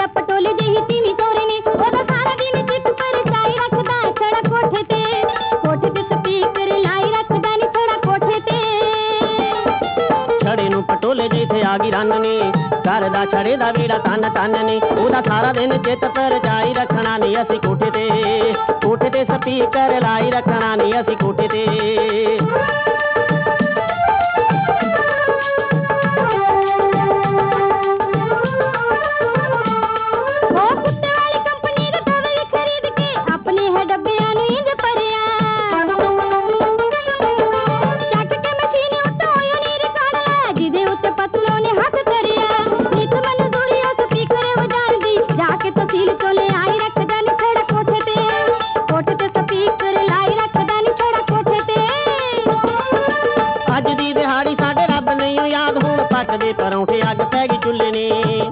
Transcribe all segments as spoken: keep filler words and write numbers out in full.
पटोले ਜਿਹੀ ਤੀਵੀਂ ਤੋਰੇ ਨੇ ਉਹਦਾ ਸਾਰਾ ਦਿਨ ਚਿੱਤ ਪਰਚਾਈ ਰੱਖਦਾ ਛੜਾ ਕੋਠੇ ਤੇ ਕੋਠੇ ਤੇ ਸਪੀਕਰ ਲਾਈ ਰੱਖਦਾ ਨੀ ਛੜਾ ਕੋਠੇ ਤੇ ਛੜੇ ਨੂੰ ਪਟੋਲੇ ਜਿੱਥੇ ਆ ਗਈ ਰੰਨ ਨੇ ਕਰਦਾ ਛੜੇ ਦਾ ਵੀੜਾ ਤਨ ਤਨ ਨੇ ਉਹਦਾ ਸਾਰਾ ਦਿਨ ਚਿੱਤ ਪਰਚਾਈ ਰੱਖਣਾ ਨੀ ਅਸੀਂ ਕੋਠੇ ਤੇ ਕੋਠੇ ਤੇ ਸਪੀਕਰ ਲਾਈ ਰੱਖਣਾ ਨੀ ਅਸੀਂ ਕੋਠੇ ਤੇ ਪਰੌਂਠੇ ਅੱਗ ਪੈ ਗਈ ਚੁੱਲ੍ਹੇ ਨੇ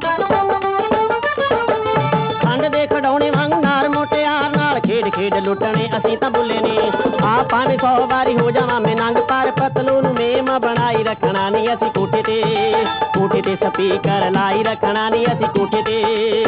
ਖੰਡ ਦੇ ਖਡਾਉਣੇ ਵਾਂਗ ਨਾਰ ਮੋਟਿਆਰ ਨਾਲ ਖੇਡ ਖੇਡ ਲੁੱਟਣੇ ਅਸੀਂ ਤਾਂ ਬੁੱਲੇ ਨੇ ਆ ਭਾਵੇਂ ਸੌ ਵਾਰੀ ਹੋ ਜਾਵਾਂ ਮੈਂ ਨੰਗ ਪਰ ਪਤਲੂ ਨੂੰ ਮੇਮ ਬਣਾਈ ਰੱਖਣਾ ਨੀ ਅਸੀਂ ਕੋਠੇ ਤੇ ਕੋਠੇ ਤੇ ਸਪੀਕਰ ਲਾਈ ਰੱਖਣਾ ਨੀ ਅਸੀਂ ਕੋਠੇ ਤੇ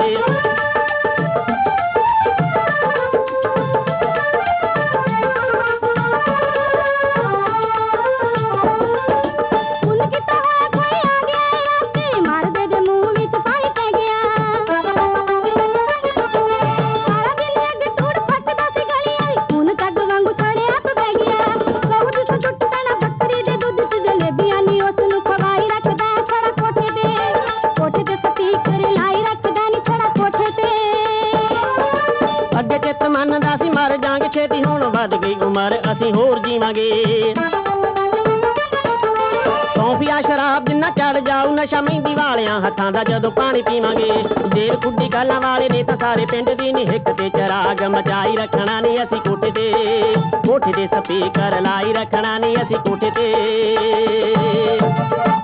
ਮੰਨਦਾ ਸੀ ਮਰ ਜਾਂਗੇ ਛੇਤੀ ਹੁਣ ਵੱਧ ਗਈ ਉਮਰ ਅਸੀਂ ਹੋਰ ਜੀਵਾਂਗੇ ਸੌਂਫੀਆ ਸ਼ਰਾਬ ਜਿੰਨਾ ਚੱਲ ਜਾਊ ਨਸ਼ਾ ਮਹਿੰਦੀ ਵਾਲਿਆਂ ਹੱਥਾਂ ਦਾ ਜਦੋਂ ਪਾਣੀ ਪੀਵਾਂਗੇ ਦੇਰ ਖੁੱਡੀ ਕਾਲਾਂ ਵਾਲੇ ਨੇ ਤਾਂ ਸਾਰੇ ਪਿੰਡ ਦੀ ਨੀ ਹਿੱਕ ਤੇ ਚਰਾਗ ਮਚਾਈ ਰੱਖਣਾ ਨੀ ਅਸੀਂ ਕੋਠੇ ਤੇ ਕੋਠੇ ਤੇ ਸਪੀਕਰ ਲਾਈ ਰੱਖਣਾ ਨੀ ਅਸੀਂ ਕੋਠੇ ਤੇ